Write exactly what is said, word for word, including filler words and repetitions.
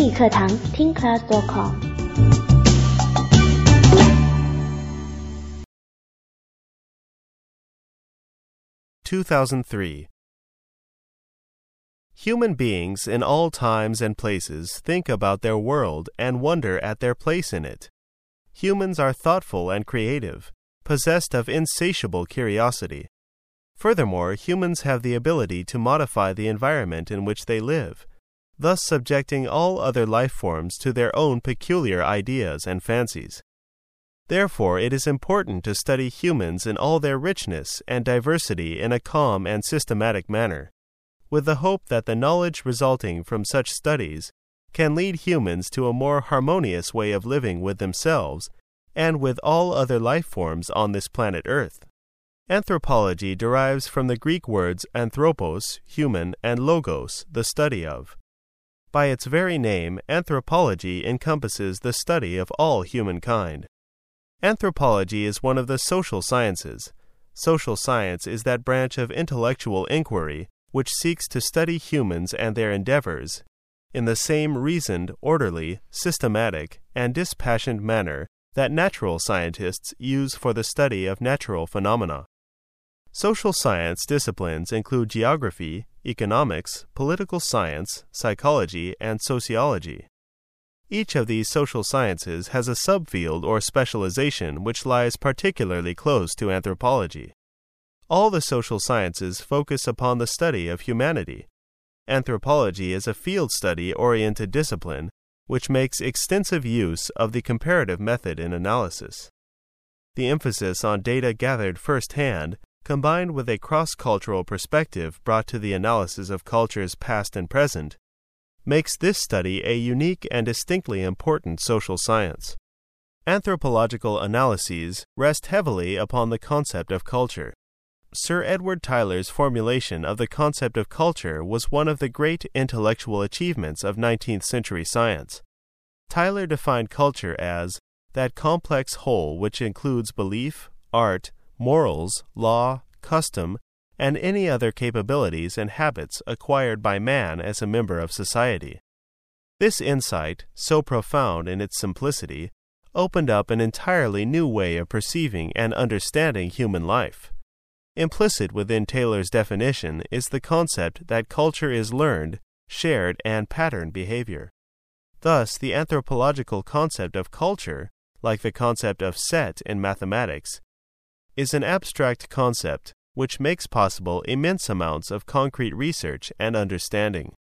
语课堂 听 class dot com。 two thousand three. Human beings in all times and places think about their world and wonder at their place in it. Humans are thoughtful and creative, possessed of insatiable curiosity. Furthermore, humans have the ability to modify the environment in which they live, thus subjecting all other life forms to their own peculiar ideas and fancies. Therefore, it is important to study humans in all their richness and diversity in a calm and systematic manner, with the hope that the knowledge resulting from such studies can lead humans to a more harmonious way of living with themselves and with all other life forms on this planet Earth. Anthropology derives from the Greek words anthropos, human, and logos, the study of. By its very name, anthropology encompasses the study of all humankind. Anthropology is one of the social sciences. Social science is that branch of intellectual inquiry which seeks to study humans and their endeavors in the same reasoned, orderly, systematic, and dispassionate manner that natural scientists use for the study of natural phenomena. Social science disciplines include geography, economics, political science, psychology, and sociology. Each of these social sciences has a subfield or specialization which lies particularly close to anthropology. All the social sciences focus upon the study of humanity. Anthropology is a field study-oriented discipline which makes extensive use of the comparative method in analysis. The emphasis on data gathered firsthand, combined with a cross-cultural perspective brought to the analysis of cultures past and present, makes this study a unique and distinctly important social science. Anthropological analyses rest heavily upon the concept of culture. Sir Edward Tyler's formulation of the concept of culture was one of the great intellectual achievements of nineteenth century science. Tyler defined culture as that complex whole which includes belief, art, morals, law, custom, and any other capabilities and habits acquired by man as a member of society. This insight, so profound in its simplicity, opened up an entirely new way of perceiving and understanding human life. Implicit within Taylor's definition is the concept that culture is learned, shared, and patterned behavior. Thus, the anthropological concept of culture, like the concept of set in mathematics, is an abstract concept which makes possible immense amounts of concrete research and understanding.